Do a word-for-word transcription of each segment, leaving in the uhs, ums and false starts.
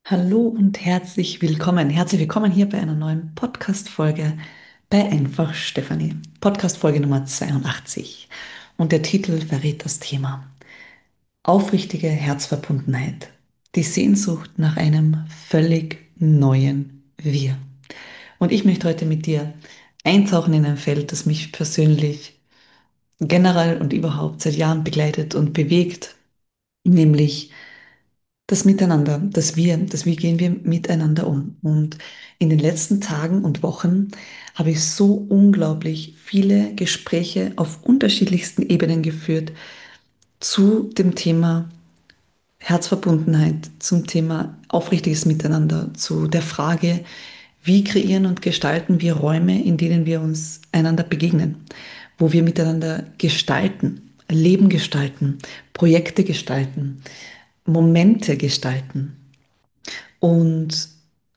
Hallo und herzlich willkommen. Herzlich willkommen hier bei einer neuen Podcast-Folge bei Einfach Stefanie. Podcast-Folge Nummer zweiundachtzig. Und der Titel verrät das Thema: Aufrichtige Herzverbundenheit. Die Sehnsucht nach einem völlig neuen Wir. Und ich möchte heute mit dir eintauchen in ein Feld, das mich persönlich generell und überhaupt seit Jahren begleitet und bewegt, nämlich das Miteinander, das Wir, das Wie gehen wir miteinander um. Und in den letzten Tagen und Wochen habe ich so unglaublich viele Gespräche auf unterschiedlichsten Ebenen geführt zu dem Thema Herzverbundenheit, zum Thema aufrichtiges Miteinander, zu der Frage, wie kreieren und gestalten wir Räume, in denen wir uns einander begegnen, wo wir miteinander gestalten, Leben gestalten, Projekte gestalten, Momente gestalten. Und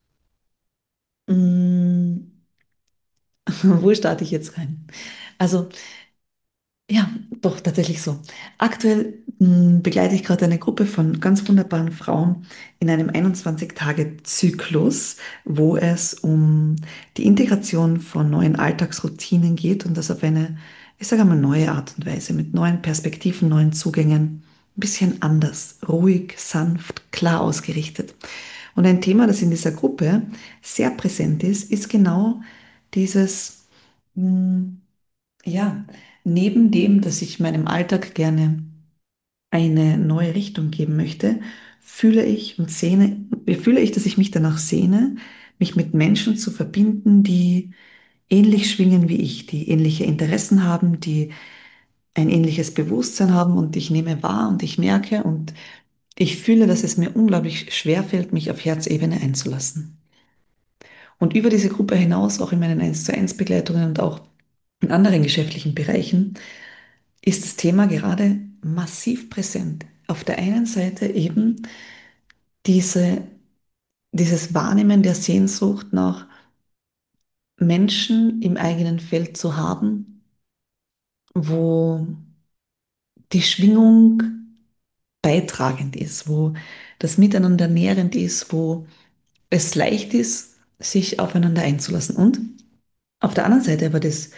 mh, wo starte ich jetzt rein? Also ja, doch tatsächlich so. Aktuell mh, begleite ich gerade eine Gruppe von ganz wunderbaren Frauen in einem einundzwanzig-Tage-Zyklus, wo es um die Integration von neuen Alltagsroutinen geht und das auf eine, ich sage mal, neue Art und Weise, mit neuen Perspektiven, neuen Zugängen, ein bisschen anders, ruhig, sanft, klar ausgerichtet. Und ein Thema, das in dieser Gruppe sehr präsent ist, ist genau dieses, mh, ja, neben dem, dass ich meinem Alltag gerne eine neue Richtung geben möchte, fühle ich und sehne, fühle ich, dass ich mich danach sehne, mich mit Menschen zu verbinden, die ähnlich schwingen wie ich, die ähnliche Interessen haben, die ein ähnliches Bewusstsein haben, und ich nehme wahr und ich merke und ich fühle, dass es mir unglaublich schwer fällt, mich auf Herzebene einzulassen. Und über diese Gruppe hinaus, auch in meinen eins zu eins Begleitungen und auch in anderen geschäftlichen Bereichen, ist das Thema gerade massiv präsent. Auf der einen Seite eben diese, dieses Wahrnehmen der Sehnsucht nach Menschen im eigenen Feld zu haben, wo die Schwingung beitragend ist, wo das Miteinander nährend ist, wo es leicht ist, sich aufeinander einzulassen. Und auf der anderen Seite aber das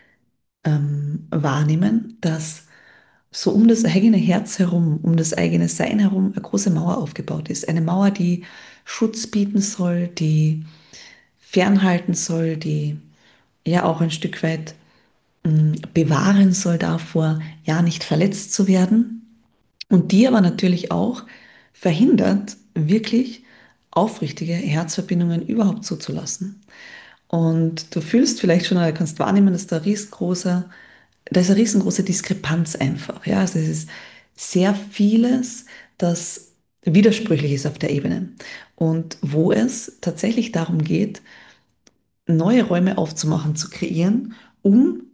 ähm, Wahrnehmen, dass so um das eigene Herz herum, um das eigene Sein herum eine große Mauer aufgebaut ist. Eine Mauer, die Schutz bieten soll, die fernhalten soll, die ja auch ein Stück weit mh, bewahren soll davor, ja nicht verletzt zu werden, und die aber natürlich auch verhindert, wirklich aufrichtige Herzverbindungen überhaupt zuzulassen. Und du fühlst vielleicht schon oder kannst wahrnehmen, dass da riesengroßer, da ist eine riesengroße Diskrepanz einfach. Ja, also es ist sehr vieles, das widersprüchlich ist auf der Ebene. Und wo es tatsächlich darum geht, neue Räume aufzumachen, zu kreieren, um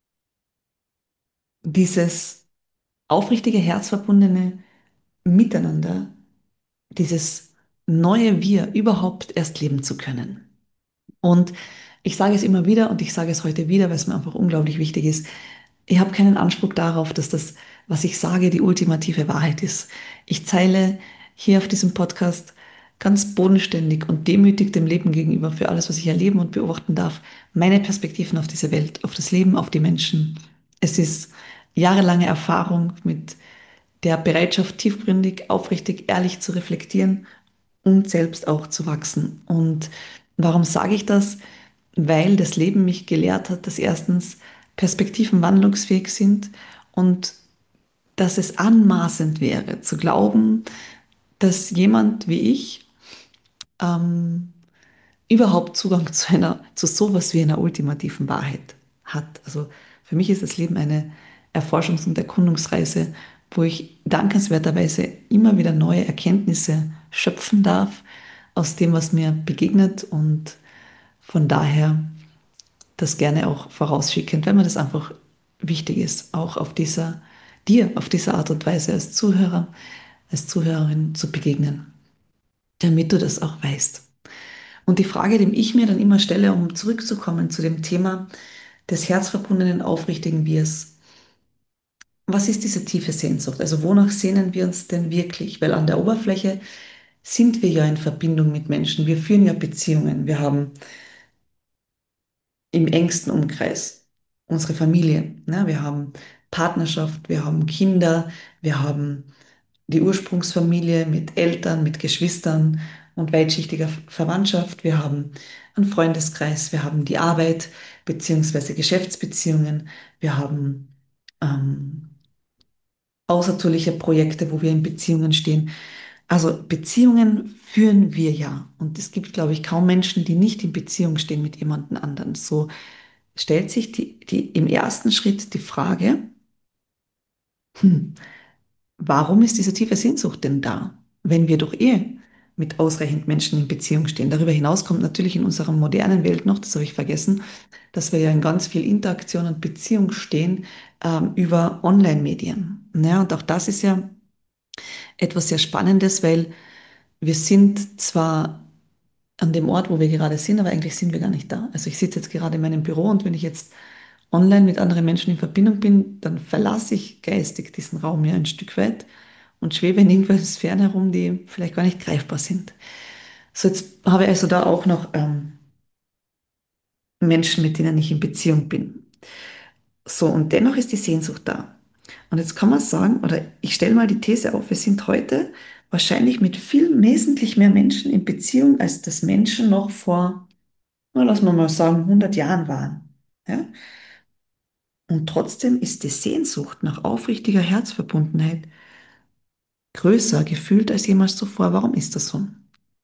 dieses aufrichtige, herzverbundene Miteinander, dieses neue Wir überhaupt erst leben zu können. Und ich sage es immer wieder und ich sage es heute wieder, weil es mir einfach unglaublich wichtig ist. Ich habe keinen Anspruch darauf, dass das, was ich sage, die ultimative Wahrheit ist. Ich teile hier auf diesem Podcast ganz bodenständig und demütig dem Leben gegenüber für alles, was ich erleben und beobachten darf, meine Perspektiven auf diese Welt, auf das Leben, auf die Menschen. Es ist jahrelange Erfahrung mit der Bereitschaft, tiefgründig, aufrichtig, ehrlich zu reflektieren und selbst auch zu wachsen. Und warum sage ich das? Weil das Leben mich gelehrt hat, dass erstens Perspektiven wandlungsfähig sind und dass es anmaßend wäre zu glauben, dass jemand wie ich ähm, überhaupt Zugang zu einer, zu sowas wie einer ultimativen Wahrheit hat. Also für mich ist das Leben eine Erforschungs- und Erkundungsreise, wo ich dankenswerterweise immer wieder neue Erkenntnisse schöpfen darf aus dem, was mir begegnet, und von daher das gerne auch vorausschickend, wenn mir das einfach wichtig ist, auch auf dieser, dir auf diese Art und Weise als Zuhörer, als Zuhörerin zu begegnen, damit du das auch weißt. Und die Frage, die ich mir dann immer stelle, um zurückzukommen zu dem Thema des herzverbundenen, aufrichtigen Wirs: Was ist diese tiefe Sehnsucht? Also wonach sehnen wir uns denn wirklich? Weil an der Oberfläche sind wir ja in Verbindung mit Menschen. Wir führen ja Beziehungen. Wir haben im engsten Umkreis unsere Familie. Ne? Wir haben Partnerschaft, wir haben Kinder, wir haben die Ursprungsfamilie mit Eltern, mit Geschwistern und weitschichtiger Verwandtschaft. Wir haben einen Freundeskreis, wir haben die Arbeit beziehungsweise Geschäftsbeziehungen, wir haben ähm, außertürliche Projekte, wo wir in Beziehungen stehen. Also Beziehungen führen wir ja. Und es gibt, glaube ich, kaum Menschen, die nicht in Beziehung stehen mit jemandem anderen. So stellt sich die, die, im ersten Schritt die Frage, hm, warum ist diese tiefe Sehnsucht denn da, wenn wir doch eh mit ausreichend Menschen in Beziehung stehen? Darüber hinaus kommt natürlich in unserer modernen Welt noch, das habe ich vergessen, dass wir ja in ganz viel Interaktion und Beziehung stehen ähm, über Online-Medien. Ja, und auch das ist ja etwas sehr Spannendes, weil wir sind zwar an dem Ort, wo wir gerade sind, aber eigentlich sind wir gar nicht da. Also ich sitze jetzt gerade in meinem Büro und wenn ich jetzt online mit anderen Menschen in Verbindung bin, dann verlasse ich geistig diesen Raum ja ein Stück weit und schwebe in irgendwelchen Sphären herum, die vielleicht gar nicht greifbar sind. So, jetzt habe ich also da auch noch ähm, Menschen, mit denen ich in Beziehung bin. So, und dennoch ist die Sehnsucht da. Und jetzt kann man sagen, oder ich stelle mal die These auf, wir sind heute wahrscheinlich mit viel wesentlich mehr Menschen in Beziehung, als das Menschen noch vor, na, lassen wir mal sagen, hundert Jahren waren. Ja? Und trotzdem ist die Sehnsucht nach aufrichtiger Herzverbundenheit größer gefühlt als jemals zuvor. Warum ist das so?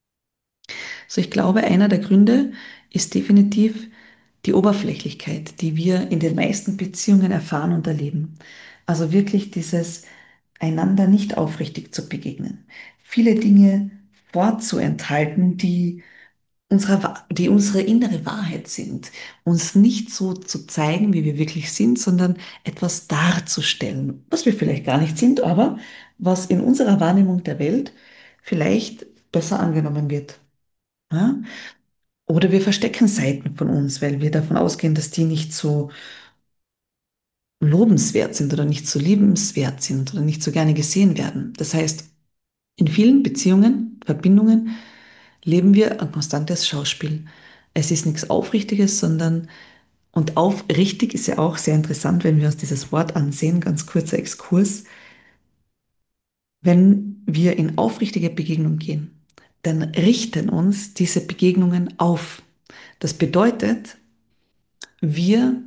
So, ich glaube, einer der Gründe ist definitiv die Oberflächlichkeit, die wir in den meisten Beziehungen erfahren und erleben. Also wirklich dieses einander nicht aufrichtig zu begegnen. Viele Dinge vorzuenthalten, die unserer, Wa- die unsere innere Wahrheit sind. Uns nicht so zu zeigen, wie wir wirklich sind, sondern etwas darzustellen, was wir vielleicht gar nicht sind, aber was in unserer Wahrnehmung der Welt vielleicht besser angenommen wird. Ja? Oder wir verstecken Seiten von uns, weil wir davon ausgehen, dass die nicht so lobenswert sind oder nicht so liebenswert sind oder nicht so gerne gesehen werden. Das heißt, in vielen Beziehungen, Verbindungen leben wir ein konstantes Schauspiel. Es ist nichts Aufrichtiges, sondern, und aufrichtig ist ja auch sehr interessant, wenn wir uns dieses Wort ansehen, ganz kurzer Exkurs. Wenn wir in aufrichtige Begegnung gehen, dann richten uns diese Begegnungen auf. Das bedeutet, wir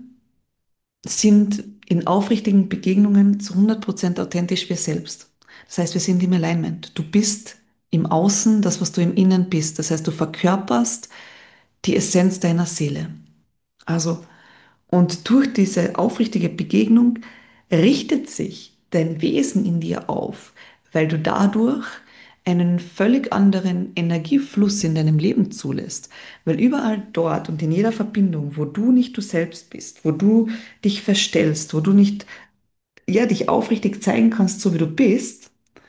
sind in aufrichtigen Begegnungen zu hundert Prozent authentisch wir selbst. Das heißt, wir sind im Alignment. Du bist im Außen das, was du im Innen bist. Das heißt, du verkörperst die Essenz deiner Seele. Also, und durch diese aufrichtige Begegnung richtet sich dein Wesen in dir auf, weil du dadurch einen völlig anderen Energiefluss in deinem Leben zulässt. Weil überall dort und in jeder Verbindung, wo du nicht du selbst bist, wo du dich verstellst, wo du nicht, ja, dich aufrichtig zeigen kannst, so wie du bist,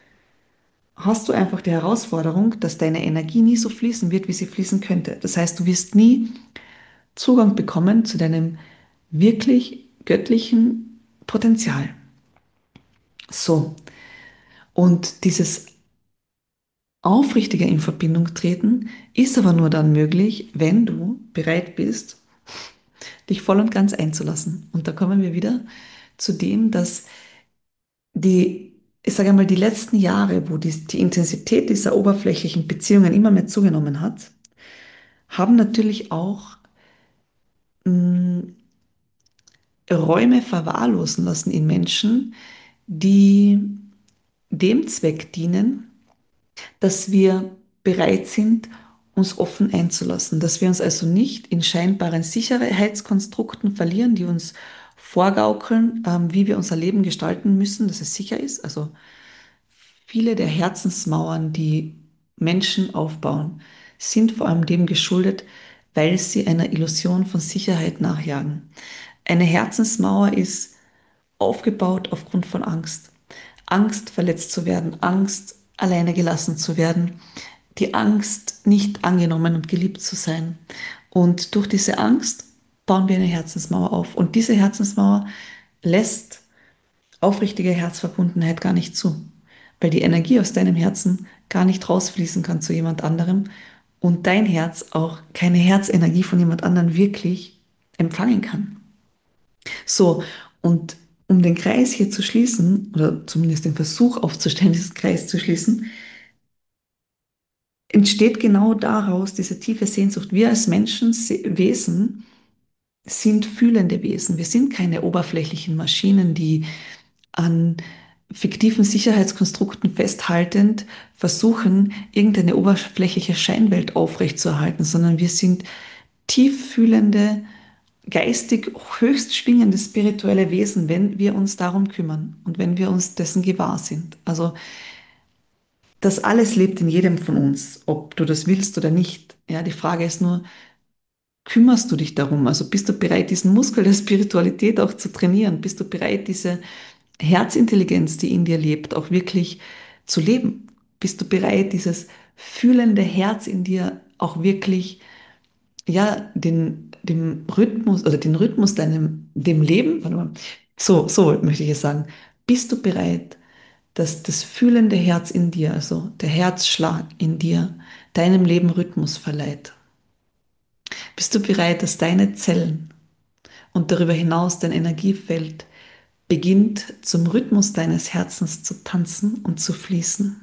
hast du einfach die Herausforderung, dass deine Energie nie so fließen wird, wie sie fließen könnte. Das heißt, du wirst nie Zugang bekommen zu deinem wirklich göttlichen Potenzial. So, und dieses aufrichtige in Verbindung treten ist aber nur dann möglich, wenn du bereit bist, dich voll und ganz einzulassen. Und da kommen wir wieder zu dem, dass die, ich sage einmal, die letzten Jahre, wo die, die Intensität dieser oberflächlichen Beziehungen immer mehr zugenommen hat, haben natürlich auch mh, Räume verwahrlosen lassen in Menschen, die dem Zweck dienen, dass wir bereit sind, uns offen einzulassen, dass wir uns also nicht in scheinbaren Sicherheitskonstrukten verlieren, die uns vorgaukeln, ähm, wie wir unser Leben gestalten müssen, dass es sicher ist. Also viele der Herzensmauern, die Menschen aufbauen, sind vor allem dem geschuldet, weil sie einer Illusion von Sicherheit nachjagen. Eine Herzensmauer ist aufgebaut aufgrund von Angst. Angst, verletzt zu werden, Angst, alleine gelassen zu werden, die Angst, nicht angenommen und geliebt zu sein. Und durch diese Angst bauen wir eine Herzensmauer auf. Und diese Herzensmauer lässt aufrichtige Herzverbundenheit gar nicht zu. weil die Energie aus deinem Herzen gar nicht rausfließen kann zu jemand anderem und dein Herz auch keine Herzenergie von jemand anderem wirklich empfangen kann. So, und um den Kreis hier zu schließen, oder zumindest den Versuch aufzustellen, diesen Kreis zu schließen, entsteht genau daraus diese tiefe Sehnsucht. Wir als Menschen, Se- Wesen, sind fühlende Wesen. Wir sind keine oberflächlichen Maschinen, die an fiktiven Sicherheitskonstrukten festhaltend versuchen, irgendeine oberflächliche Scheinwelt aufrechtzuerhalten, sondern wir sind tief fühlende, geistig höchst schwingende spirituelle Wesen, wenn wir uns darum kümmern und wenn wir uns dessen gewahr sind. Also das alles lebt in jedem von uns, ob du das willst oder nicht. Ja, die Frage ist nur, kümmerst du dich darum? Also bist du bereit, diesen Muskel der Spiritualität auch zu trainieren? Bist du bereit, diese Herzintelligenz, die in dir lebt, auch wirklich zu leben? Bist du bereit, dieses fühlende Herz in dir auch wirklich, ja, den, dem Rhythmus oder den Rhythmus deinem, dem Leben, warte mal, so, so möchte ich es sagen. Bist du bereit, dass das fühlende Herz in dir, also der Herzschlag in dir, deinem Leben Rhythmus verleiht? Bist du bereit, dass deine Zellen und darüber hinaus dein Energiefeld beginnt zum Rhythmus deines Herzens zu tanzen und zu fließen?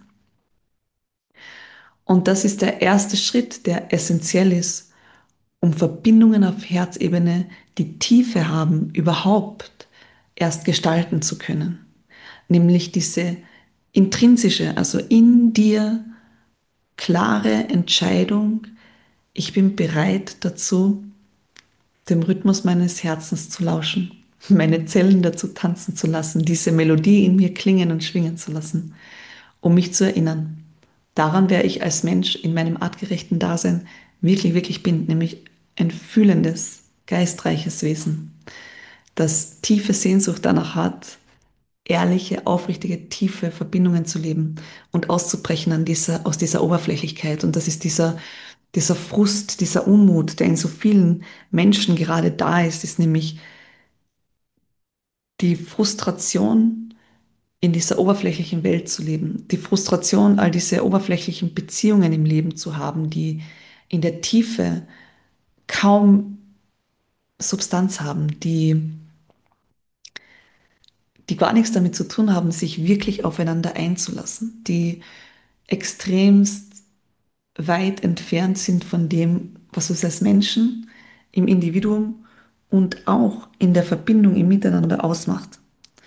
Und das ist der erste Schritt, der essentiell ist, um Verbindungen auf Herzebene, die Tiefe haben, überhaupt erst gestalten zu können. Nämlich diese intrinsische, also in dir klare Entscheidung, ich bin bereit dazu, dem Rhythmus meines Herzens zu lauschen, meine Zellen dazu tanzen zu lassen, diese Melodie in mir klingen und schwingen zu lassen, um mich zu erinnern. Daran, wer ich als Mensch in meinem artgerechten Dasein wirklich, wirklich bin, nämlich ein fühlendes, geistreiches Wesen, das tiefe Sehnsucht danach hat, ehrliche, aufrichtige, tiefe Verbindungen zu leben und auszubrechen an dieser, aus dieser Oberflächlichkeit. Und das ist dieser, dieser Frust, dieser Unmut, der in so vielen Menschen gerade da ist, ist nämlich die Frustration, in dieser oberflächlichen Welt zu leben, die Frustration, all diese oberflächlichen Beziehungen im Leben zu haben, die in der Tiefe kaum Substanz haben, die, die gar nichts damit zu tun haben, sich wirklich aufeinander einzulassen, die extremst weit entfernt sind von dem, was uns als Menschen im Individuum und auch in der Verbindung im Miteinander ausmacht.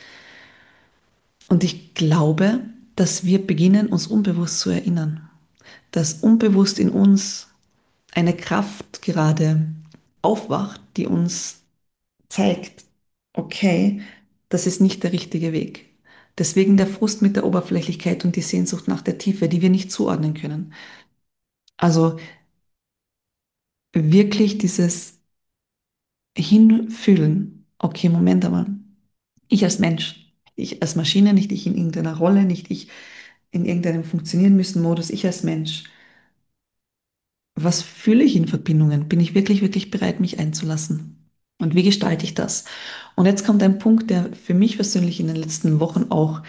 Und ich glaube, dass wir beginnen, uns unbewusst zu erinnern, dass unbewusst in uns eine Kraft gerade aufwacht, die uns zeigt, okay, das ist nicht der richtige Weg. Deswegen der Frust mit der Oberflächlichkeit und die Sehnsucht nach der Tiefe, die wir nicht zuordnen können. Also wirklich dieses Hinfühlen. Okay, Moment einmal. Ich als Mensch, ich als Maschine, nicht ich in irgendeiner Rolle, nicht ich in irgendeinem funktionieren müssen Modus, ich als Mensch. Was fühle ich in Verbindungen? Bin ich wirklich, wirklich bereit, mich einzulassen? Und wie gestalte ich das? Und jetzt kommt ein Punkt, der für mich persönlich in den letzten Wochen auch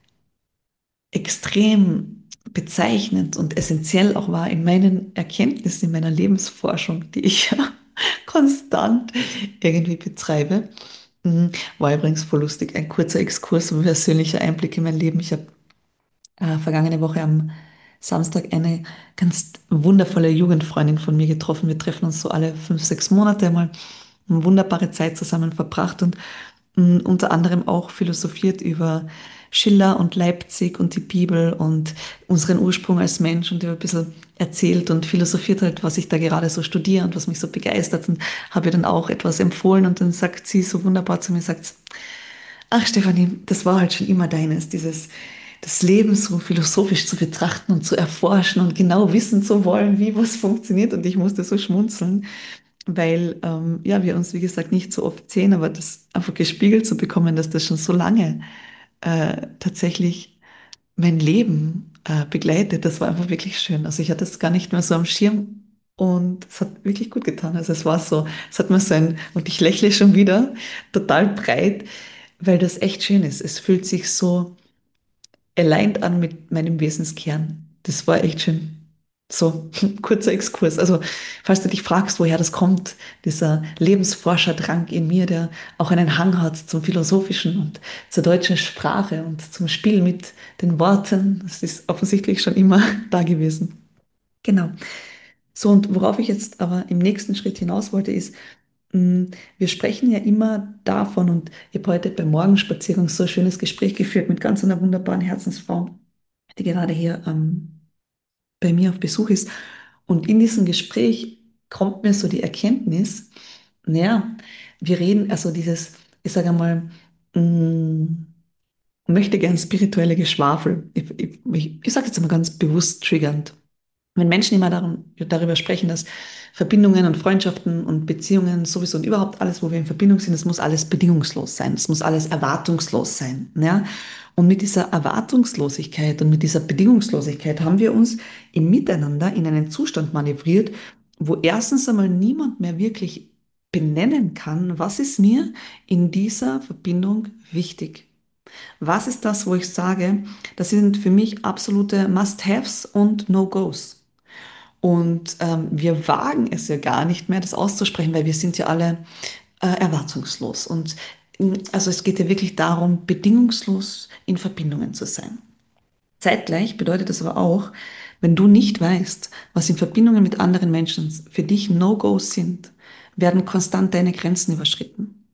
extrem bezeichnend und essentiell auch war in meinen Erkenntnissen, in meiner Lebensforschung, die ich ja konstant irgendwie betreibe. Mhm. War übrigens voll lustig. Ein kurzer Exkurs und persönlicher Einblick in mein Leben. Ich habe äh, vergangene Woche am Samstag eine ganz wundervolle Jugendfreundin von mir getroffen. Wir treffen uns so alle fünf, sechs Monate mal. Eine wunderbare Zeit zusammen verbracht und mh, unter anderem auch philosophiert über Schiller und Leipzig und die Bibel und unseren Ursprung als Mensch und über ein bisschen erzählt und philosophiert halt, was ich da gerade so studiere und was mich so begeistert und habe ihr dann auch etwas empfohlen und dann sagt sie so wunderbar zu mir, sagt, ach Stefanie, das war halt schon immer deines, dieses das Leben so philosophisch zu betrachten und zu erforschen und genau wissen zu wollen, wie was funktioniert. Und ich musste so schmunzeln, weil ähm, ja, wir uns, wie gesagt, nicht so oft sehen, aber das einfach gespiegelt zu bekommen, dass das schon so lange äh, tatsächlich mein Leben äh, begleitet, das war einfach wirklich schön. Also ich hatte es gar nicht mehr so am Schirm und es hat wirklich gut getan. Also es war so, es hat mir so ein, und ich lächle schon wieder, total breit, weil das echt schön ist. Es fühlt sich so aligned an mit meinem Wesenskern. Das war echt schön. So, kurzer Exkurs. Also, falls du dich fragst, woher das kommt, dieser Lebensforscherdrang in mir, der auch einen Hang hat zum Philosophischen und zur deutschen Sprache und zum Spiel mit den Worten, das ist offensichtlich schon immer da gewesen. Genau. So, und worauf ich jetzt aber im nächsten Schritt hinaus wollte, ist, mh, wir sprechen ja immer davon, und ich habe heute beim Morgenspaziergang so ein schönes Gespräch geführt mit ganz einer wunderbaren Herzensfrau, die gerade hier ähm, bei mir auf Besuch ist. Und in diesem Gespräch kommt mir so die Erkenntnis, naja, wir reden, also dieses, ich sage einmal, mh, möchte gern spirituelle Geschwafel. Ich, ich, ich, ich sage jetzt mal ganz bewusst triggernd. Wenn Menschen immer darum, darüber sprechen, dass Verbindungen und Freundschaften und Beziehungen sowieso und überhaupt alles, wo wir in Verbindung sind, das muss alles bedingungslos sein, es muss alles erwartungslos sein. Ja? Und mit dieser Erwartungslosigkeit und mit dieser Bedingungslosigkeit haben wir uns im Miteinander in einen Zustand manövriert, wo erstens einmal niemand mehr wirklich benennen kann, was ist mir in dieser Verbindung wichtig. Was ist das, wo ich sage, das sind für mich absolute Must-Haves und No-Gos. Und ähm, wir wagen es ja gar nicht mehr, das auszusprechen, weil wir sind ja alle äh, erwartungslos. Und ähm, also es geht ja wirklich darum, bedingungslos in Verbindungen zu sein. Zeitgleich bedeutet das aber auch, wenn du nicht weißt, was in Verbindungen mit anderen Menschen für dich No-Gos sind, werden konstant deine Grenzen überschritten.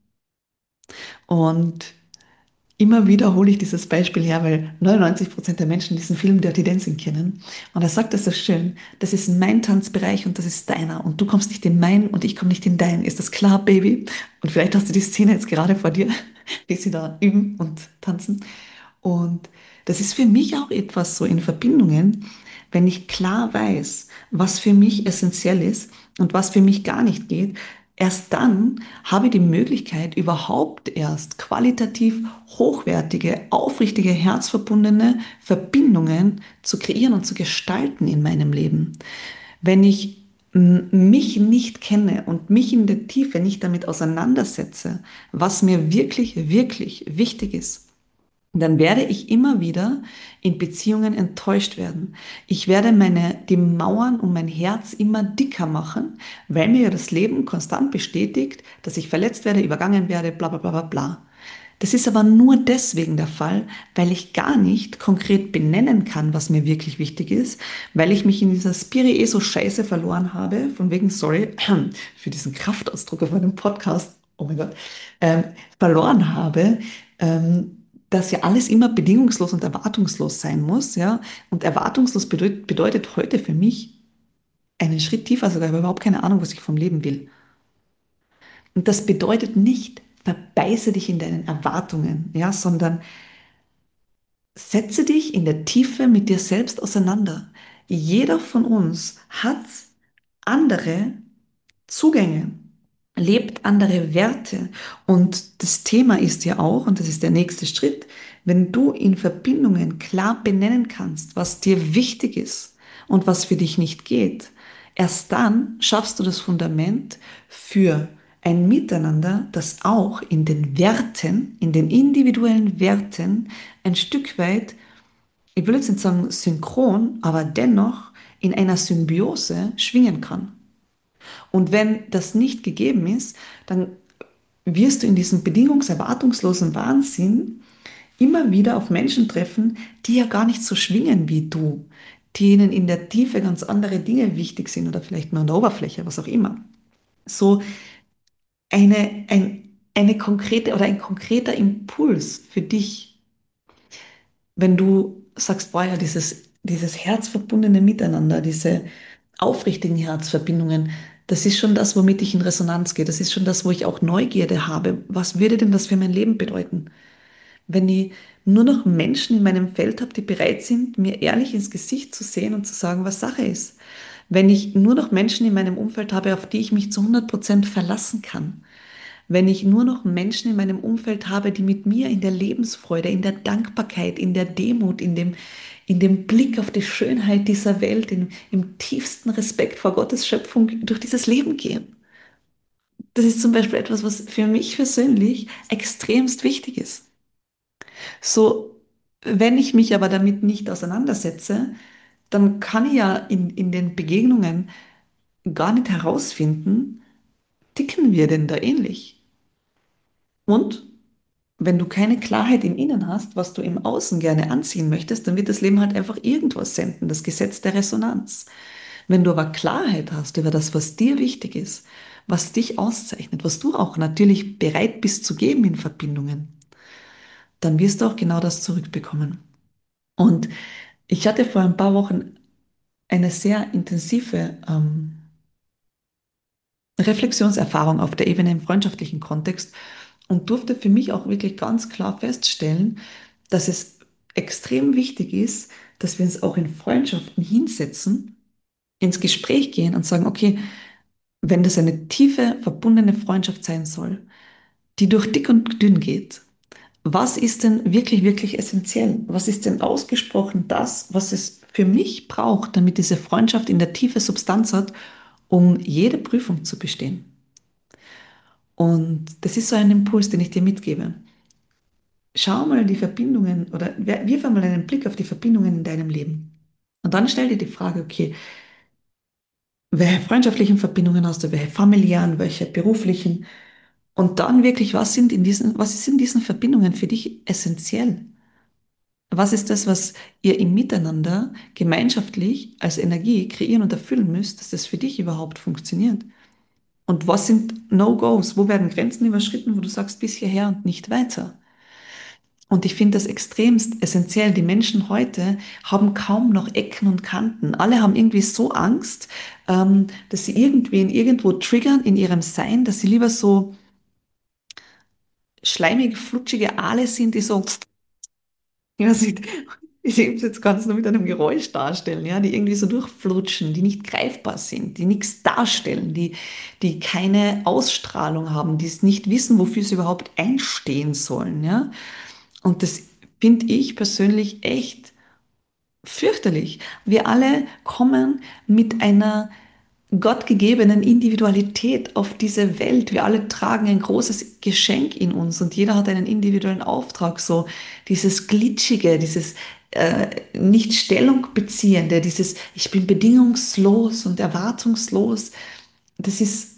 Und immer wieder hole ich dieses Beispiel her, weil neunundneunzig Prozent der Menschen diesen Film Dirty Dancing kennen. Und er sagt das so schön, das ist mein Tanzbereich und das ist deiner. Und du kommst nicht in meinen und ich komme nicht in deinen. Ist das klar, Baby? Und vielleicht hast du die Szene jetzt gerade vor dir, wie sie da üben und tanzen. Und das ist für mich auch etwas so in Verbindungen, wenn ich klar weiß, was für mich essentiell ist und was für mich gar nicht geht. Erst dann habe ich die Möglichkeit, überhaupt erst qualitativ hochwertige, aufrichtige, herzverbundene Verbindungen zu kreieren und zu gestalten in meinem Leben. Wenn ich m, mich nicht kenne und mich in der Tiefe nicht damit auseinandersetze, was mir wirklich, wirklich wichtig ist, dann werde ich immer wieder in Beziehungen enttäuscht werden. Ich werde meine, die Mauern um mein Herz immer dicker machen, weil mir ja das Leben konstant bestätigt, dass ich verletzt werde, übergangen werde, bla bla bla bla bla. Das ist aber nur deswegen der Fall, weil ich gar nicht konkret benennen kann, was mir wirklich wichtig ist, weil ich mich in dieser Spiri eh so scheiße verloren habe, von wegen, sorry, für diesen Kraftausdruck auf meinem Podcast, oh mein Gott, ähm, verloren habe, ähm, dass ja alles immer bedingungslos und erwartungslos sein muss, ja. Und erwartungslos bedeutet, bedeutet heute für mich einen Schritt tiefer sogar, ich habe überhaupt keine Ahnung, was ich vom Leben will. Und das bedeutet nicht, verbeiße dich in deinen Erwartungen, ja, sondern setze dich in der Tiefe mit dir selbst auseinander. Jeder von uns hat andere Zugänge, lebt andere Werte. Und das Thema ist ja auch, und das ist der nächste Schritt, wenn du in Verbindungen klar benennen kannst, was dir wichtig ist und was für dich nicht geht, erst dann schaffst du das Fundament für ein Miteinander, das auch in den Werten, in den individuellen Werten ein Stück weit, ich will jetzt nicht sagen synchron, aber dennoch in einer Symbiose schwingen kann. Und wenn das nicht gegeben ist, dann wirst du in diesem bedingungserwartungslosen Wahnsinn immer wieder auf Menschen treffen, die ja gar nicht so schwingen wie du, denen in der Tiefe ganz andere Dinge wichtig sind oder vielleicht nur an der Oberfläche, was auch immer. So eine, ein, eine konkrete oder ein konkreter Impuls für dich, wenn du sagst, boah, ja, dieses, dieses herzverbundene Miteinander, diese aufrichtigen Herzverbindungen, das ist schon das, womit ich in Resonanz gehe. Das ist schon das, wo ich auch Neugierde habe. Was würde denn das für mein Leben bedeuten? Wenn ich nur noch Menschen in meinem Feld habe, die bereit sind, mir ehrlich ins Gesicht zu sehen und zu sagen, was Sache ist. Wenn ich nur noch Menschen in meinem Umfeld habe, auf die ich mich zu hundert Prozent verlassen kann. Wenn ich nur noch Menschen in meinem Umfeld habe, die mit mir in der Lebensfreude, in der Dankbarkeit, in der Demut, in dem, in dem Blick auf die Schönheit dieser Welt, in, im tiefsten Respekt vor Gottes Schöpfung durch dieses Leben gehen. Das ist zum Beispiel etwas, was für mich persönlich extremst wichtig ist. So, Wenn ich mich aber damit nicht auseinandersetze, dann kann ich ja in, in den Begegnungen gar nicht herausfinden, ticken wir denn da ähnlich? Und wenn du keine Klarheit im Innen hast, was du im Außen gerne anziehen möchtest, dann wird das Leben halt einfach irgendwas senden, das Gesetz der Resonanz. Wenn du aber Klarheit hast über das, was dir wichtig ist, was dich auszeichnet, was du auch natürlich bereit bist zu geben in Verbindungen, dann wirst du auch genau das zurückbekommen. Und ich hatte vor ein paar Wochen eine sehr intensive ähm, Reflexionserfahrung auf der Ebene im freundschaftlichen Kontext und durfte für mich auch wirklich ganz klar feststellen, dass es extrem wichtig ist, dass wir uns auch in Freundschaften hinsetzen, ins Gespräch gehen und sagen, okay, wenn das eine tiefe, verbundene Freundschaft sein soll, die durch dick und dünn geht, was ist denn wirklich, wirklich essentiell? Was ist denn ausgesprochen das, was es für mich braucht, damit diese Freundschaft in der Tiefe Substanz hat, um jede Prüfung zu bestehen? Und das ist so ein Impuls, den ich dir mitgebe. Schau mal die Verbindungen oder wirf einmal einen Blick auf die Verbindungen in deinem Leben. Und dann stell dir die Frage, okay, welche freundschaftlichen Verbindungen hast du, welche familiären, welche beruflichen? Und dann wirklich, was sind in diesen, was ist in diesen Verbindungen für dich essentiell? Was ist das, was ihr im Miteinander gemeinschaftlich als Energie kreieren und erfüllen müsst, dass das für dich überhaupt funktioniert? Und was sind No-Gos? Wo werden Grenzen überschritten, wo du sagst, bis hierher und nicht weiter? Und ich finde das extremst essentiell. Die Menschen heute haben kaum noch Ecken und Kanten. Alle haben irgendwie so Angst, ähm, dass sie irgendwen irgendwo triggern in ihrem Sein, dass sie lieber so schleimige, flutschige Aale sind, die so, ja, sie, ich jetzt kann es nur mit einem Geräusch darstellen, ja, die irgendwie so durchflutschen, die nicht greifbar sind, die nichts darstellen, die, die keine Ausstrahlung haben, die es nicht wissen, wofür sie überhaupt einstehen sollen, ja. Und das finde ich persönlich echt fürchterlich. Wir alle kommen mit einer gottgegebenen Individualität auf diese Welt. Wir alle tragen ein großes Geschenk in uns und jeder hat einen individuellen Auftrag. So dieses Glitschige, dieses äh, nicht Stellung beziehende, dieses ich bin bedingungslos und erwartungslos. Das ist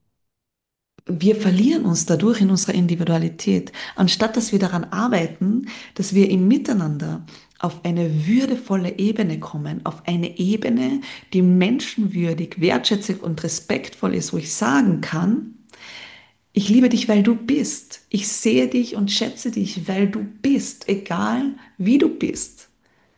Wir verlieren uns dadurch in unserer Individualität, anstatt dass wir daran arbeiten, dass wir im Miteinander auf eine würdevolle Ebene kommen, auf eine Ebene, die menschenwürdig, wertschätzend und respektvoll ist, wo ich sagen kann, ich liebe dich, weil du bist. Ich sehe dich und schätze dich, weil du bist, egal wie du bist.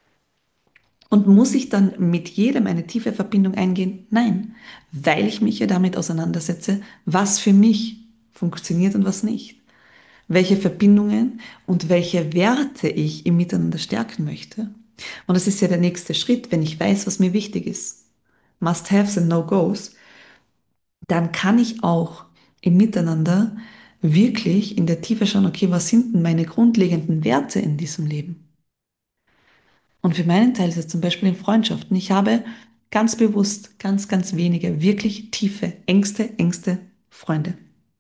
Und muss ich dann mit jedem eine tiefe Verbindung eingehen? Nein, weil ich mich ja damit auseinandersetze, was für mich funktioniert und was nicht. Welche Verbindungen und welche Werte ich im Miteinander stärken möchte. Und das ist ja der nächste Schritt, wenn ich weiß, was mir wichtig ist. Must-haves and No-Gos, dann kann ich auch im Miteinander wirklich in der Tiefe schauen, okay, was sind denn meine grundlegenden Werte in diesem Leben? Und für meinen Teil ist es zum Beispiel in Freundschaften. Ich habe ganz bewusst ganz, ganz wenige wirklich tiefe, engste, engste Freunde.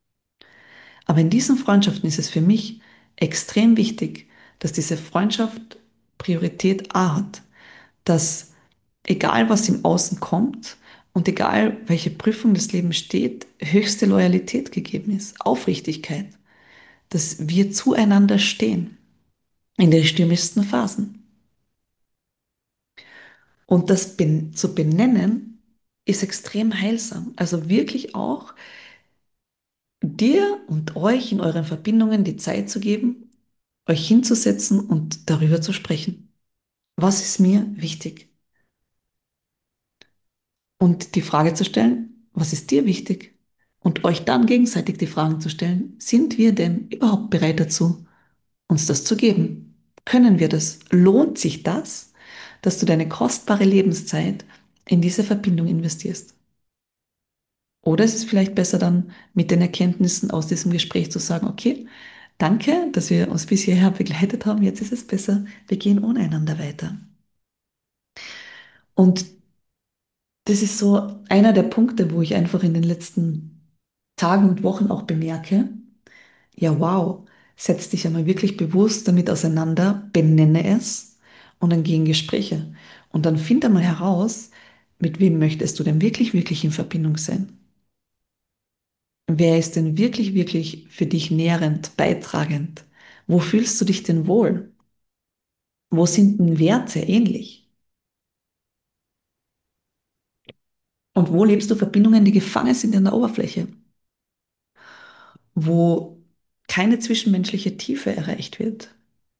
Aber in diesen Freundschaften ist es für mich extrem wichtig, dass diese Freundschaft Priorität A hat. Dass egal was im Außen kommt und egal welche Prüfung des Lebens steht, höchste Loyalität gegeben ist, Aufrichtigkeit, dass wir zueinander stehen in den stürmischsten Phasen. Und das ben zu benennen ist extrem heilsam. Also wirklich auch dir und euch in euren Verbindungen die Zeit zu geben, euch hinzusetzen und darüber zu sprechen. Was ist mir wichtig? Und die Frage zu stellen, was ist dir wichtig? Und euch dann gegenseitig die Fragen zu stellen, sind wir denn überhaupt bereit dazu, uns das zu geben? Können wir das? Lohnt sich das, dass du deine kostbare Lebenszeit in diese Verbindung investierst? Oder ist es vielleicht besser dann mit den Erkenntnissen aus diesem Gespräch zu sagen, okay, danke, dass wir uns bis hierher begleitet haben, jetzt ist es besser, wir gehen ohne einander weiter. Und das ist so einer der Punkte, wo ich einfach in den letzten Tagen und Wochen auch bemerke, ja wow, Setz dich einmal wirklich bewusst damit auseinander, benenne es und dann gehen Gespräche. Und dann find einmal heraus, mit wem möchtest du denn wirklich, wirklich in Verbindung sein? Wer ist denn wirklich, wirklich für dich nährend, beitragend? Wo fühlst du dich denn wohl? Wo sind denn Werte ähnlich? Und wo lebst du Verbindungen, die gefangen sind in der Oberfläche? Wo keine zwischenmenschliche Tiefe erreicht wird?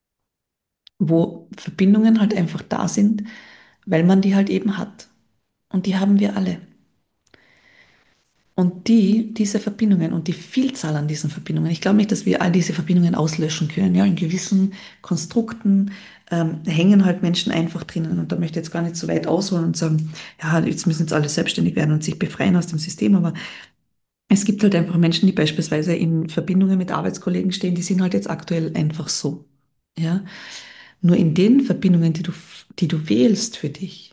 Wo Verbindungen halt einfach da sind, weil man die halt eben hat. Und die haben wir alle. Und die, diese Verbindungen und die Vielzahl an diesen Verbindungen, ich glaube nicht, dass wir all diese Verbindungen auslöschen können. Ja, in gewissen Konstrukten ähm, hängen halt Menschen einfach drinnen. Und da möchte ich jetzt gar nicht so weit ausholen und sagen, ja, jetzt müssen jetzt alle selbstständig werden und sich befreien aus dem System. Aber es gibt halt einfach Menschen, die beispielsweise in Verbindungen mit Arbeitskollegen stehen, die sind halt jetzt aktuell einfach so. Ja, nur in den Verbindungen, die du, die du wählst für dich,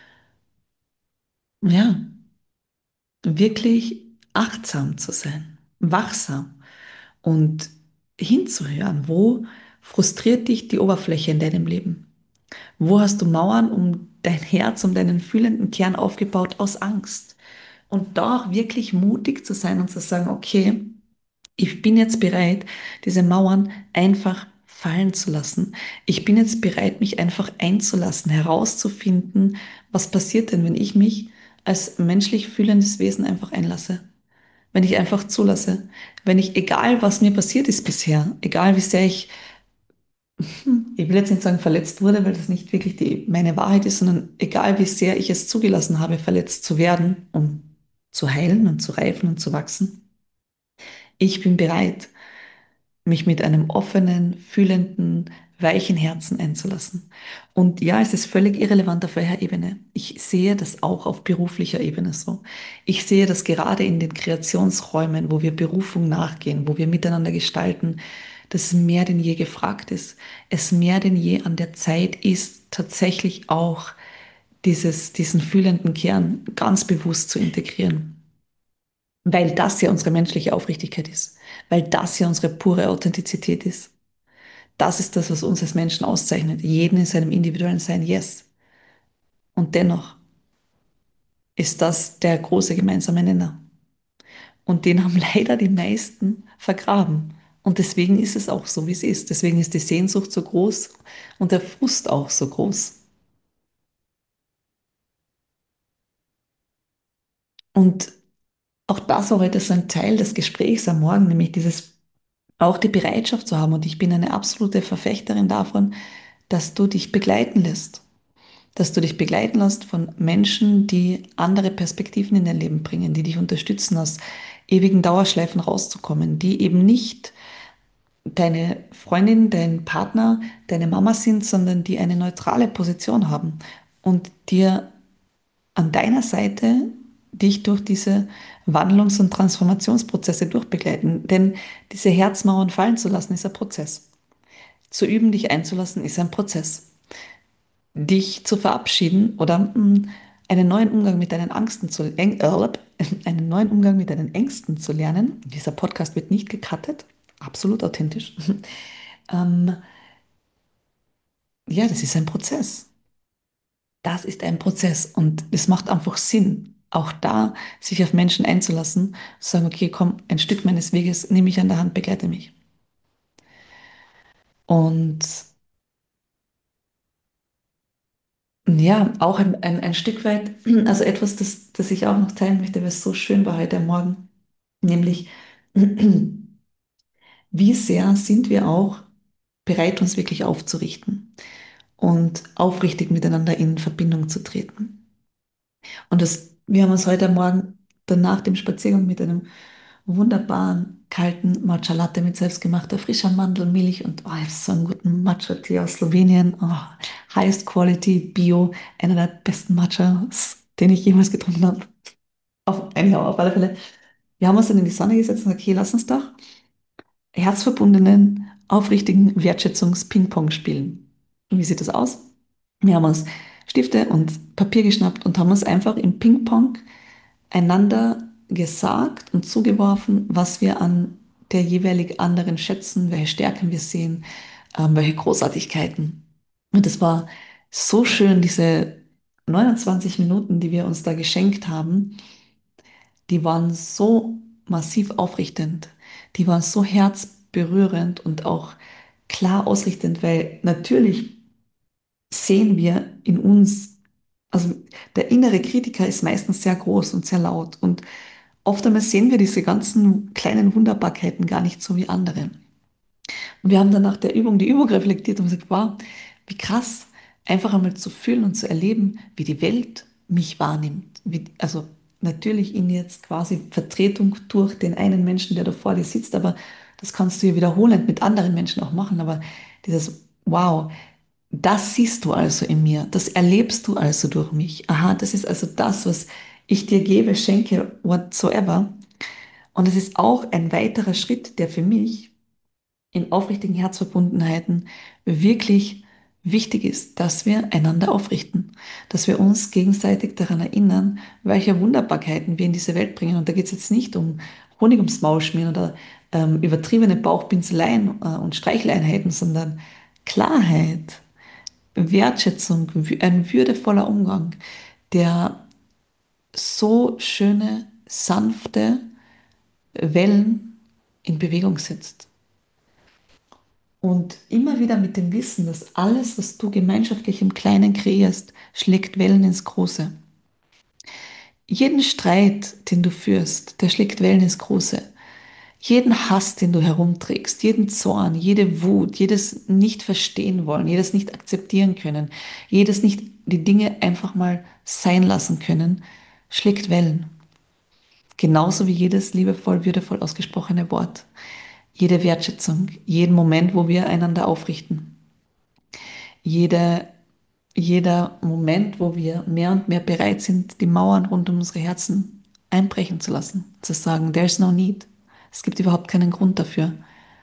ja, wirklich achtsam zu sein, wachsam und hinzuhören, wo frustriert dich die Oberfläche in deinem Leben? Wo hast du Mauern um dein Herz, um deinen fühlenden Kern aufgebaut aus Angst? Und da auch wirklich mutig zu sein und zu sagen, okay, ich bin jetzt bereit, diese Mauern einfach fallen zu lassen. Ich bin jetzt bereit, mich einfach einzulassen, herauszufinden, was passiert denn, wenn ich mich als menschlich fühlendes Wesen einfach einlasse. Wenn ich einfach zulasse, wenn ich, egal was mir passiert ist bisher, egal wie sehr ich, hm, ich will jetzt nicht sagen verletzt wurde, weil das nicht wirklich die, meine Wahrheit ist, sondern egal wie sehr ich es zugelassen habe, verletzt zu werden, um zu heilen und zu reifen und zu wachsen, ich bin bereit, mich mit einem offenen, fühlenden, weichen Herzen einzulassen. Und ja, es ist völlig irrelevant auf welcher Ebene. Ich sehe das auch auf beruflicher Ebene so. Ich sehe das gerade in den Kreationsräumen, wo wir Berufung nachgehen, wo wir miteinander gestalten, dass mehr denn je gefragt ist. Es mehr denn je an der Zeit ist, tatsächlich auch dieses, diesen fühlenden Kern ganz bewusst zu integrieren. Weil das ja unsere menschliche Aufrichtigkeit ist. Weil das ja unsere pure Authentizität ist. Das ist das, was uns als Menschen auszeichnet. Jeden in seinem individuellen Sein, yes. Und dennoch ist das der große gemeinsame Nenner. Und den haben leider die meisten vergraben. Und deswegen ist es auch so, wie es ist. Deswegen ist die Sehnsucht so groß und der Frust auch so groß. Und auch das war heute so ein Teil des Gesprächs am Morgen, nämlich dieses, auch die Bereitschaft zu haben. Und ich bin eine absolute Verfechterin davon, dass du dich begleiten lässt. Dass du dich begleiten lässt von Menschen, die andere Perspektiven in dein Leben bringen, die dich unterstützen, aus ewigen Dauerschleifen rauszukommen, die eben nicht deine Freundin, dein Partner, deine Mama sind, sondern die eine neutrale Position haben und dir an deiner Seite dich durch diese Wandlungs- und Transformationsprozesse durchbegleiten. Denn diese Herzmauern fallen zu lassen, ist ein Prozess. Zu üben, dich einzulassen, ist ein Prozess. Dich zu verabschieden oder mh, einen neuen Umgang mit deinen Angsten zu, eng, äh, einen neuen Umgang mit deinen Ängsten zu lernen. Dieser Podcast wird nicht gecuttet, absolut authentisch. ähm, ja, das ist ein Prozess. Das ist ein Prozess und es macht einfach Sinn, auch da sich auf Menschen einzulassen, zu sagen, okay, komm, ein Stück meines Weges nehme ich an der Hand, begleite mich. Und ja, auch ein, ein, ein Stück weit, also etwas, das, das ich auch noch teilen möchte, weil es so schön war heute Morgen, nämlich wie sehr sind wir auch bereit, uns wirklich aufzurichten und aufrichtig miteinander in Verbindung zu treten. Und das, wir haben uns heute Morgen dann nach dem Spaziergang mit einem wunderbaren kalten Matcha Latte mit selbstgemachter frischer Mandelmilch und oh, ich hab so einen guten Matcha Tee aus Slowenien, oh, highest quality, Bio, einer der besten Matchas, den ich jemals getrunken habe. Auf, anyhow, auf alle Fälle. Wir haben uns dann in die Sonne gesetzt und gesagt, okay, lass uns doch herzverbundenen, aufrichtigen Wertschätzungs-Ping-Pong spielen. Und wie sieht das aus? Wir haben uns Stifte und Papier geschnappt und haben uns einfach im Ping-Pong einander gesagt und zugeworfen, was wir an der jeweilig anderen schätzen, welche Stärken wir sehen, ähm, welche Großartigkeiten. Und es war so schön, diese neunundzwanzig Minuten, die wir uns da geschenkt haben, die waren so massiv aufrichtend, die waren so herzberührend und auch klar ausrichtend, weil natürlich sehen wir in uns, also der innere Kritiker ist meistens sehr groß und sehr laut und oft einmal sehen wir diese ganzen kleinen Wunderbarkeiten gar nicht so wie andere. Und wir haben dann nach der Übung die Übung reflektiert und gesagt, wow, wie krass, einfach einmal zu fühlen und zu erleben, wie die Welt mich wahrnimmt. Wie, also natürlich in jetzt quasi Vertretung durch den einen Menschen, der da vor dir sitzt, aber das kannst du ja wiederholend mit anderen Menschen auch machen. Aber dieses, wow, das siehst du also in mir, das erlebst du also durch mich. Aha, das ist also das, was ich dir gebe, schenke, whatsoever. Und es ist auch ein weiterer Schritt, der für mich in aufrichtigen Herzverbundenheiten wirklich wichtig ist, dass wir einander aufrichten, dass wir uns gegenseitig daran erinnern, welche Wunderbarkeiten wir in diese Welt bringen. Und da geht es jetzt nicht um Honig ums Maul schmieren oder ähm, übertriebene Bauchpinzeleien äh, und Streicheleinheiten, sondern Klarheit, Wertschätzung, wü- ein würdevoller Umgang, der so schöne, sanfte Wellen in Bewegung setzt. Und immer wieder mit dem Wissen, dass alles, was du gemeinschaftlich im Kleinen kreierst, schlägt Wellen ins Große. Jeden Streit, den du führst, der schlägt Wellen ins Große. Jeden Hass, den du herumträgst, jeden Zorn, jede Wut, jedes nicht verstehen wollen, jedes nicht akzeptieren können, jedes nicht die Dinge einfach mal sein lassen können, schlägt Wellen. Genauso wie jedes liebevoll, würdevoll ausgesprochene Wort, jede Wertschätzung, jeden Moment, wo wir einander aufrichten, jede, jeder Moment, wo wir mehr und mehr bereit sind, die Mauern rund um unsere Herzen einbrechen zu lassen, zu sagen, there's no need. Es gibt überhaupt keinen Grund dafür.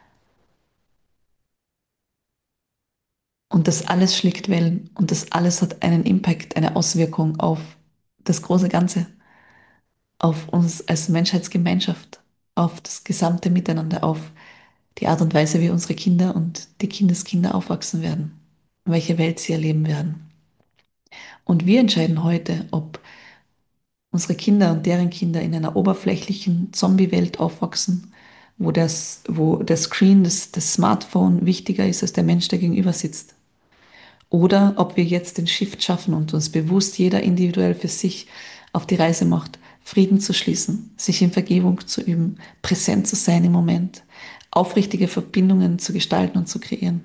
Und das alles schlägt Wellen und das alles hat einen Impact, eine Auswirkung auf das große Ganze, auf uns als Menschheitsgemeinschaft, auf das gesamte Miteinander, auf die Art und Weise, wie unsere Kinder und die Kindeskinder aufwachsen werden, welche Welt sie erleben werden. Und wir entscheiden heute, ob unsere Kinder und deren Kinder in einer oberflächlichen Zombie-Welt aufwachsen, wo das, wo der Screen, das, das Smartphone wichtiger ist als der Mensch, der gegenüber sitzt. Oder ob wir jetzt den Shift schaffen und uns bewusst jeder individuell für sich auf die Reise macht, Frieden zu schließen, sich in Vergebung zu üben, präsent zu sein im Moment, aufrichtige Verbindungen zu gestalten und zu kreieren,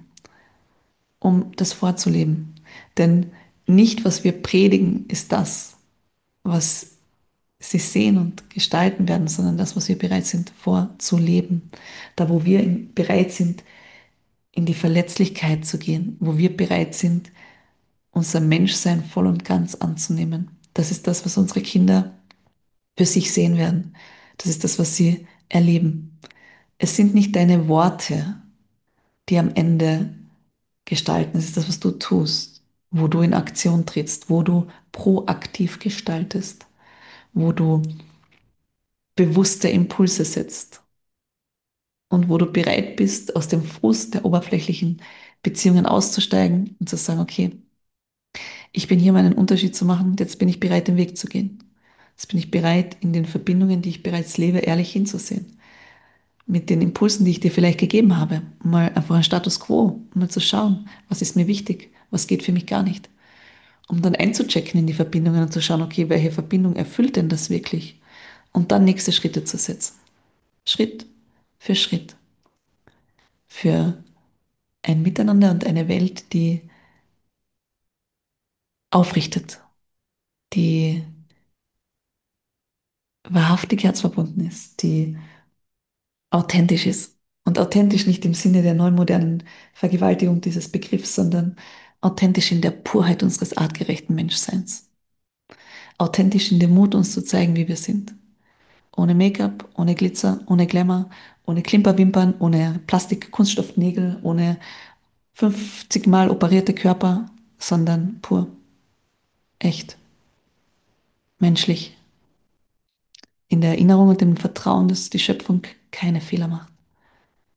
um das vorzuleben. Denn nicht, was wir predigen, ist das, was sie sehen und gestalten werden, sondern das, was wir bereit sind vorzuleben. Da, wo wir bereit sind, in die Verletzlichkeit zu gehen, wo wir bereit sind, unser Menschsein voll und ganz anzunehmen. Das ist das, was unsere Kinder für sich sehen werden. Das ist das, was sie erleben. Es sind nicht deine Worte, die am Ende gestalten. Es ist das, was du tust, wo du in Aktion trittst, wo du proaktiv gestaltest, wo du bewusste Impulse setzt und wo du bereit bist, aus dem Frust der oberflächlichen Beziehungen auszusteigen und zu sagen, okay, ich bin hier, um einen Unterschied zu machen und jetzt bin ich bereit, den Weg zu gehen. Jetzt bin ich bereit, in den Verbindungen, die ich bereits lebe, ehrlich hinzusehen. Mit den Impulsen, die ich dir vielleicht gegeben habe. Mal einfach ein Status quo, um mal zu schauen, was ist mir wichtig, was geht für mich gar nicht. Um dann einzuchecken in die Verbindungen und zu schauen, okay, welche Verbindung erfüllt denn das wirklich? Und dann nächste Schritte zu setzen. Schritt für Schritt. Für ein Miteinander und eine Welt, die aufrichtet, die wahrhaftig herzverbunden ist, die authentisch ist. Und authentisch nicht im Sinne der neumodernen Vergewaltigung dieses Begriffs, sondern authentisch in der Purheit unseres artgerechten Menschseins. Authentisch in dem Mut, uns zu zeigen, wie wir sind. Ohne Make-up, ohne Glitzer, ohne Glamour, ohne Klimperwimpern, ohne Plastik-Kunststoffnägel, ohne fünfzig Mal operierte Körper, sondern pur, echt, menschlich. In der Erinnerung und dem Vertrauen, dass die Schöpfung keine Fehler macht.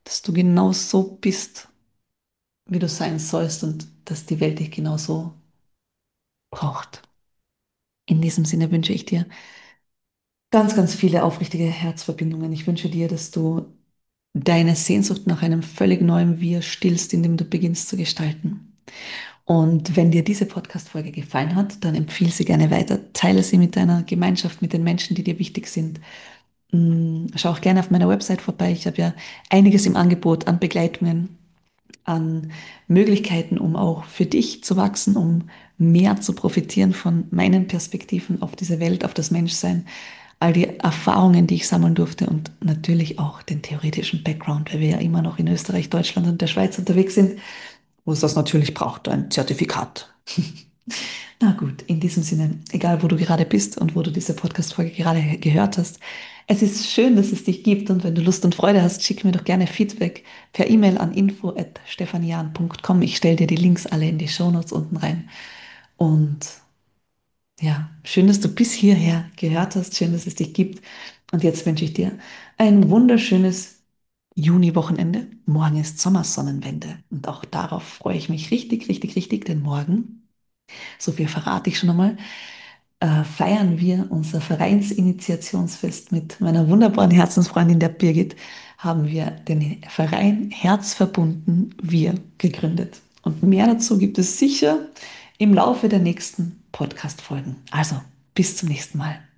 dass du genau so bist, wie du sein sollst und dass die Welt dich genauso braucht. In diesem Sinne wünsche ich dir ganz, ganz viele aufrichtige Herzverbindungen. Ich wünsche dir, dass du deine Sehnsucht nach einem völlig neuen Wir stillst, indem du beginnst zu gestalten. Und wenn dir diese Podcast-Folge gefallen hat, dann empfiehl sie gerne weiter. Teile sie mit deiner Gemeinschaft, mit den Menschen, die dir wichtig sind. Mm, Schau auch gerne auf meiner Website vorbei. Ich habe ja einiges im Angebot an Begleitungen, an Möglichkeiten, um auch für dich zu wachsen, um mehr zu profitieren von meinen Perspektiven auf diese Welt, auf das Menschsein, all die Erfahrungen, die ich sammeln durfte und natürlich auch den theoretischen Background, weil wir ja immer noch in Österreich, Deutschland und der Schweiz unterwegs sind, wo es das natürlich braucht, ein Zertifikat. Na gut, in diesem Sinne, egal wo du gerade bist und wo du diese Podcast-Folge gerade gehört hast, es ist schön, dass es dich gibt und wenn du Lust und Freude hast, schick mir doch gerne Feedback per E-Mail an info at stefanian punkt com. Ich stelle dir die Links alle in die Shownotes unten rein. Und ja, schön, dass du bis hierher gehört hast, schön, dass es dich gibt. Und jetzt wünsche ich dir ein wunderschönes Juni-Wochenende. Morgen ist Sommersonnenwende und auch darauf freue ich mich richtig, richtig, richtig, denn morgen, so viel verrate ich schon einmal, äh, feiern wir unser Vereinsinitiationsfest mit meiner wunderbaren Herzensfreundin der Birgit, haben wir den Verein Herzverbunden Wir gegründet. Und mehr dazu gibt es sicher im Laufe der nächsten Podcast-Folgen. Also, bis zum nächsten Mal.